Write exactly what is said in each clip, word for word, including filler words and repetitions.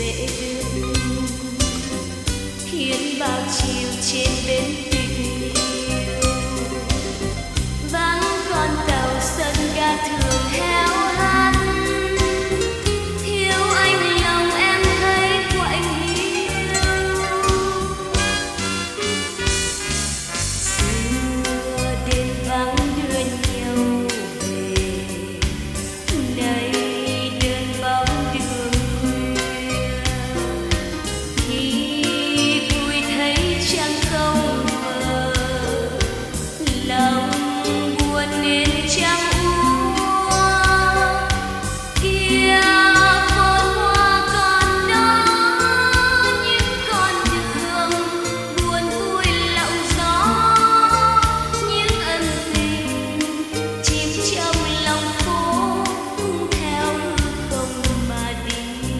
dễ đưa khiến bao chiều trên bến tình yêu vắng con tàu sân ga thường héo hắt thiếu anh lòng em thấy quạnh hiu xưa đêm vắng đưa nhau về nay đơn bóng đường khuya khi vui thấy chẳng không mờ lòng buồn nên chẳng úa kia vườn hoa còn đó những con đường buồn vui lộng gió những ân tình chìm trong lòng phố theo hư không mà đi.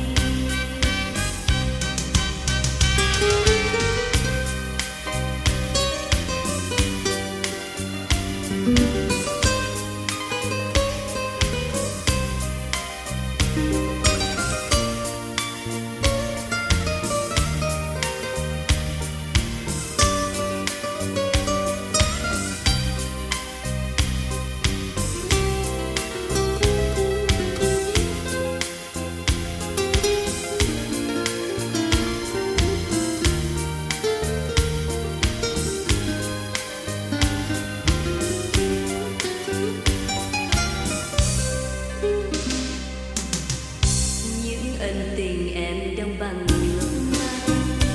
Những ân tình em đông bằng nước mắt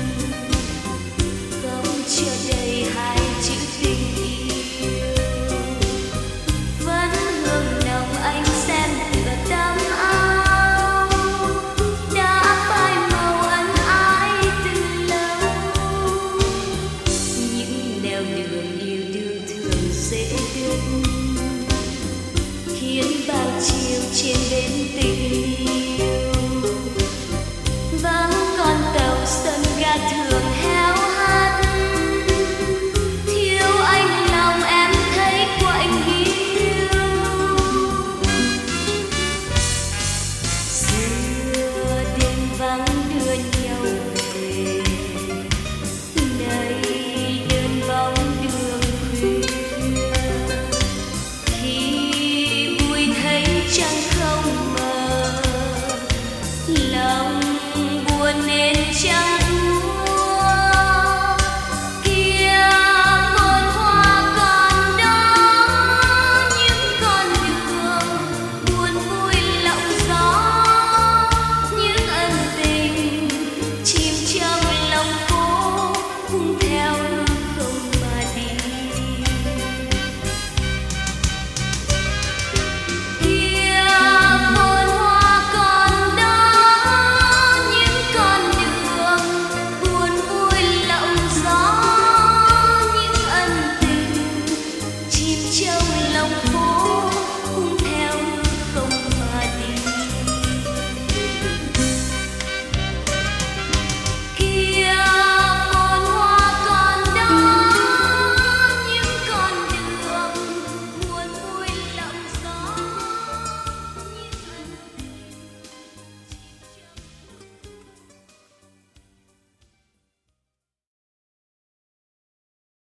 không cho đây hai chữ tình yêu vẫn hương nồng anh xem tựa tấm áo đã phai màu ân ái từ lâu những nẻo đường yêu đương thường dễ đứt khiến bao chiều trên bến tình yêu vắng con tàu sân ga thường héo hắt thiếu anh lòng em thấy quạnh hiu xưa đêm vắng đưa nhau về nay đơn bóng đường khuya khi vui thấy chẳng không mờ lòng buồn nên chẳng